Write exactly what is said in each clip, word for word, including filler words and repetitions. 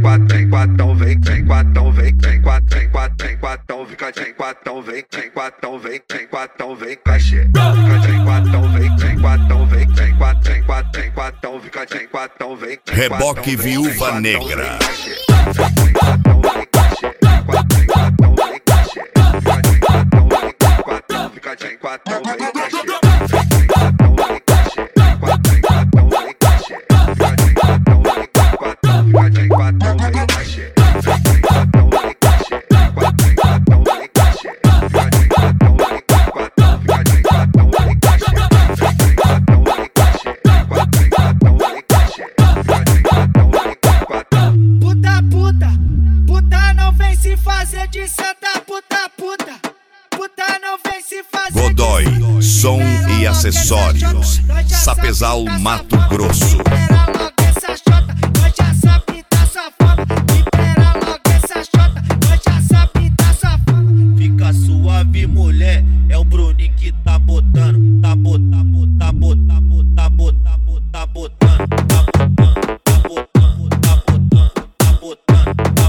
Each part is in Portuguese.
quatro, tem quatro, vem, tem quatro, vem, tem quatro, tem quatro, tem quatro, fica tem quatro, vem, tem quatro, vem, tem quatro, vem, cachê. Fica tem quatro, vem, tem quatro, vem, tem quatro, tem quatro, tem quatro, fica tem quatro, vem. Reboque Viúva Negra. Fazer de santa puta puta, puta não vem se fazer. Godoy, som e acessórios, Sapezal, Mato Grosso. Libera logo essa chota, nós já sabe da sua fama. Libera logo essa chota, nós já sabe da sua fama. Fica suave, mulher, é o Bruninho que tá botando, tá botando, tá botando, tá botando, tá botando, tá botando, tá botando, tá botando, tá botando, tá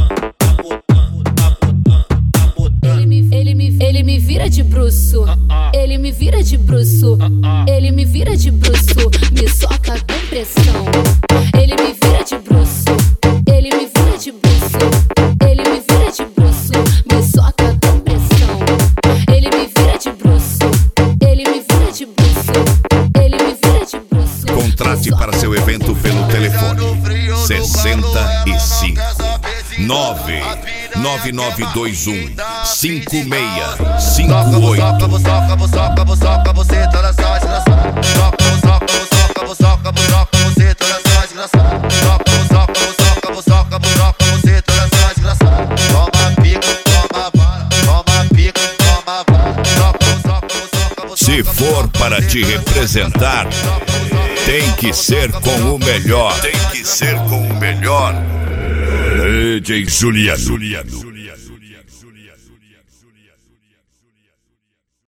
Ele me vira de bruço, ele me vira de bruço, ele me vira de bruço, me soca com pressão. Ele me vira de bruço, ele me vira de bruço, ele me vira de bruço, me soca com pressão. Ele me vira de bruço, ele me vira de bruço, ele me vira de bruço. Contrate para seu evento pelo telefone sessenta e cinco, nove nove nove dois um, cinco seis cinco oito. Soca, soca, soca, você tá na sua desgraçada. Soca, soca, soca, soca, soca, você tá na sua desgraçada. Soca, soca, soca, soca, soca, você tá na sua desgraçada. Toma pica, toma bala, toma pica, toma bala. Soca, soca, soca. Se for para te representar, tem que ser com o melhor. Tem que ser com o melhor. D J Juliano.